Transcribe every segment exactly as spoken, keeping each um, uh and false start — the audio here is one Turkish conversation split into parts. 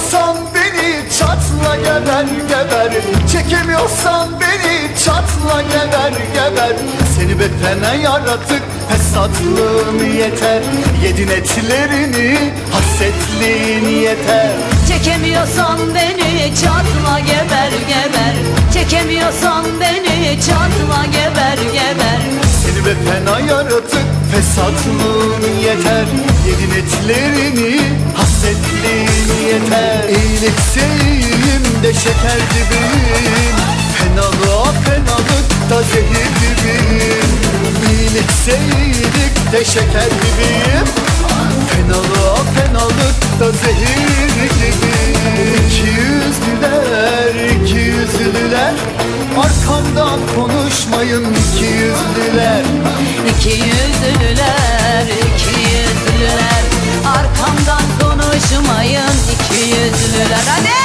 Çekemiyorsan beni çatla geber geber. Çekemiyorsan beni çatla geber geber. Seni be fena yaratık, fesatlığın yeter. Yedin etlerini, hasretliğin yeter. Çekemiyorsan beni çatla geber geber. Çekemiyorsan beni çatla geber geber. Seni be fena yaratık, fesatlığın yeter. Yedin etlerini, hasretliğin yeter. İyilikse iyiyim de şeker gibiyim. Fenalığa fenalıkta zehir gibiyim. İyilikse iyilik de şeker gibiyim. Fenalığa fenalıkta zehir gibiyim. İki yüzlüler, iki yüzlüler, arkamdan konuşmayın iki yüzlüler. İki yüzlüler, iki yüzlüler, arkamdan konuşmayın iki yüzlüler. Hadi!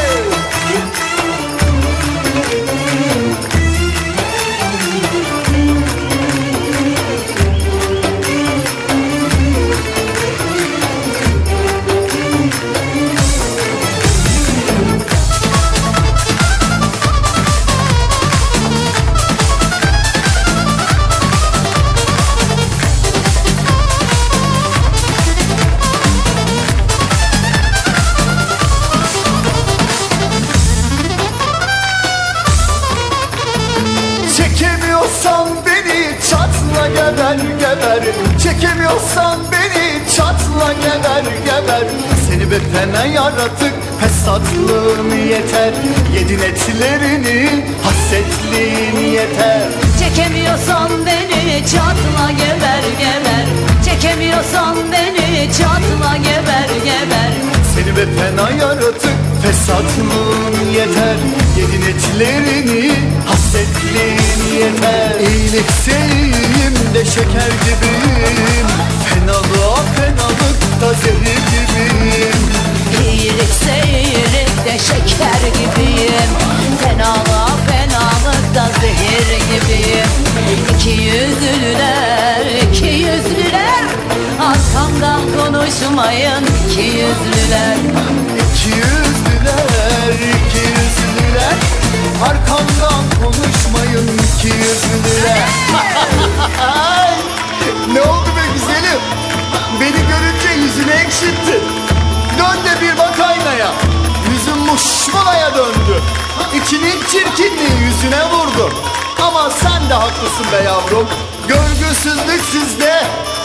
Çekemiyorsan beni çatla geber geber. Çekemiyorsan beni çatla geber geber. Seni be fena yaratık, fesatlığın yeter. Yedin etlerini, hasretliğin yeter. Çekemiyorsan beni çatla geber geber. Çekemiyorsan beni çatla geber geber. Seni be fena yaratık, fesatlığın yeter. Yedin etlerini, hasretliğin yeter. İyilikse iyiyim de şeker gibiyim. Fenalığa fenalıkta zehir gibiyim. İyilikse iyilik de şeker gibiyim. Fenalığa fenalıkta zehir gibiyim. İki yüzlüler, iki yüzlüler, arkamdan konuşmayın iki yüzlüler. İki yüzlüler, iki yüzlüler, arkamdan konuşmayın iki yüzlüler. Ay, ne oldu be güzelim? Beni görünce yüzünü ekşittin. Dön de bir bak aynaya. Yüzün muşmulaya döndü. İçinin çirkinliği yüzüne vurdu. Ama sen de haklısın be yavrum. Görgüsüzlük sizde,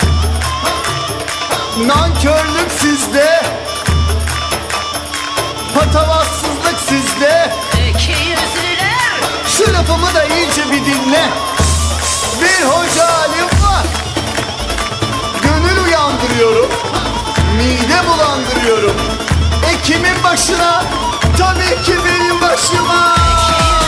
nankörlük sizde, patavatsızlık sizde. İki yüzlüler. Şu lafımı da iyice bir dinle. Bir hoca halim var. Gönül uyandırıyorum, mide bulandırıyorum. Ekimin başına, tabii ki benim başıma.